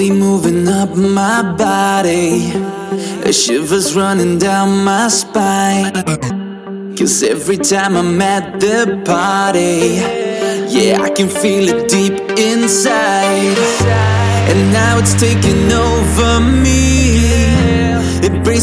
slowly moving up my body, shivers running down my spine. 'Cause every time I'm at the party, yeah, I can feel it deep inside. And now it's taking over me. It brings